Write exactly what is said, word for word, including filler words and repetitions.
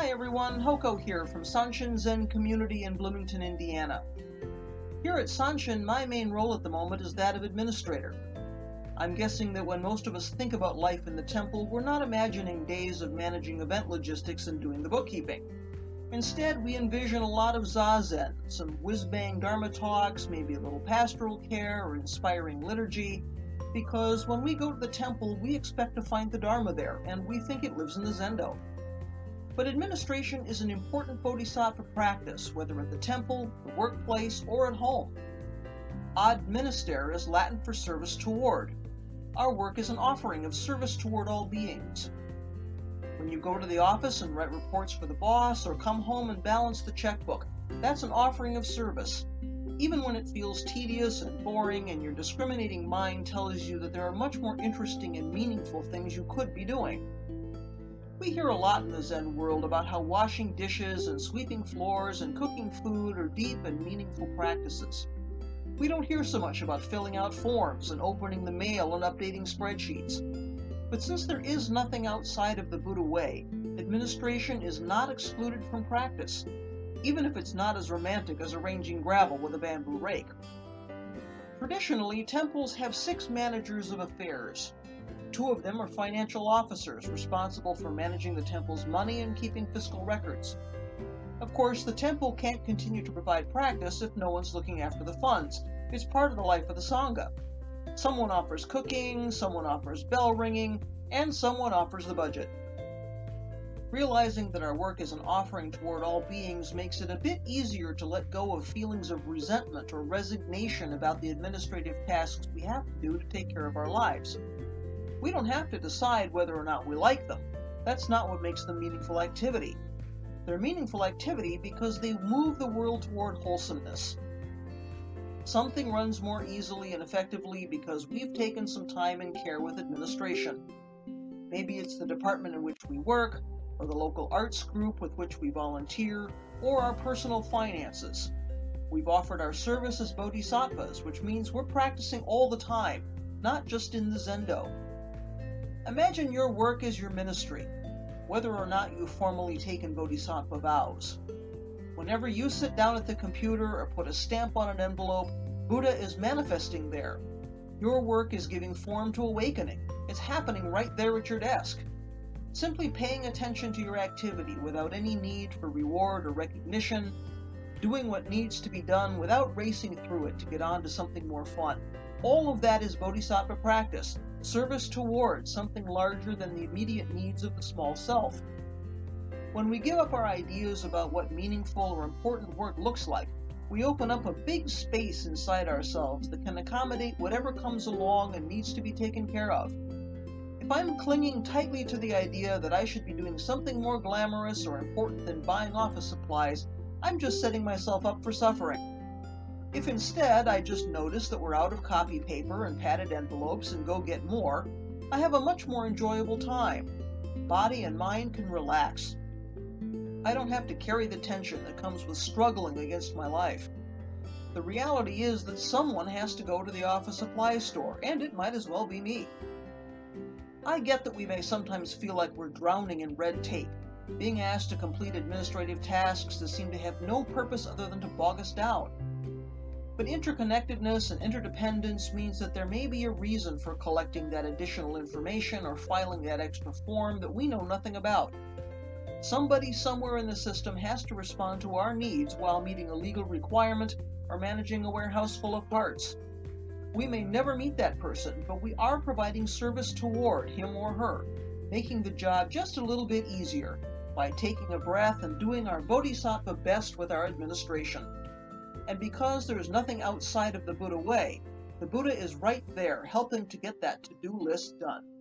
Hi everyone, Hoko here from Sanshin Zen Community in Bloomington, Indiana. Here at Sanshin, my main role at the moment is that of administrator. I'm guessing that when most of us think about life in the temple, we're not imagining days of managing event logistics and doing the bookkeeping. Instead, we envision a lot of zazen, some whiz-bang dharma talks, maybe a little pastoral care or inspiring liturgy, because when we go to the temple, we expect to find the dharma there, and we think it lives in the zendo. But administration is an important bodhisattva practice, whether at the temple, the workplace, or at home. Administere is Latin for service toward. Our work is an offering of service toward all beings. When you go to the office and write reports for the boss, or come home and balance the checkbook, that's an offering of service. Even when it feels tedious and boring and your discriminating mind tells you that there are much more interesting and meaningful things you could be doing. We hear a lot in the Zen world about how washing dishes and sweeping floors and cooking food are deep and meaningful practices. We don't hear so much about filling out forms and opening the mail and updating spreadsheets. But since there is nothing outside of the Buddha way, administration is not excluded from practice, even if it's not as romantic as arranging gravel with a bamboo rake. Traditionally, temples have six managers of affairs. Two of them are financial officers responsible for managing the temple's money and keeping fiscal records. Of course, the temple can't continue to provide practice if no one's looking after the funds. It's part of the life of the Sangha. Someone offers cooking, someone offers bell ringing, and someone offers the budget. Realizing that our work is an offering toward all beings makes it a bit easier to let go of feelings of resentment or resignation about the administrative tasks we have to do to take care of our lives. We don't have to decide whether or not we like them. That's not what makes them meaningful activity. They're meaningful activity because they move the world toward wholesomeness. Something runs more easily and effectively because we've taken some time and care with administration. Maybe it's the department in which we work, or the local arts group with which we volunteer, or our personal finances. We've offered our service as bodhisattvas, which means we're practicing all the time, not just in the zendo. Imagine your work as your ministry, whether or not you've formally taken bodhisattva vows. Whenever you sit down at the computer or put a stamp on an envelope, Buddha is manifesting there. Your work is giving form to awakening. It's happening right there at your desk. Simply paying attention to your activity without any need for reward or recognition, doing what needs to be done without racing through it to get on to something more fun. All of that is bodhisattva practice. Service toward something larger than the immediate needs of the small self. When we give up our ideas about what meaningful or important work looks like, we open up a big space inside ourselves that can accommodate whatever comes along and needs to be taken care of. If I'm clinging tightly to the idea that I should be doing something more glamorous or important than buying office supplies, I'm just setting myself up for suffering. If instead I just notice that we're out of copy paper and padded envelopes and go get more, I have a much more enjoyable time. Body and mind can relax. I don't have to carry the tension that comes with struggling against my life. The reality is that someone has to go to the office supply store, and it might as well be me. I get that we may sometimes feel like we're drowning in red tape, being asked to complete administrative tasks that seem to have no purpose other than to bog us down. But interconnectedness and interdependence means that there may be a reason for collecting that additional information or filing that extra form that we know nothing about. Somebody somewhere in the system has to respond to our needs while meeting a legal requirement or managing a warehouse full of parts. We may never meet that person, but we are providing service toward him or her, making the job just a little bit easier by taking a breath and doing our bodhisattva best with our administration. And because there is nothing outside of the Buddha way, the Buddha is right there helping to get that to-do list done.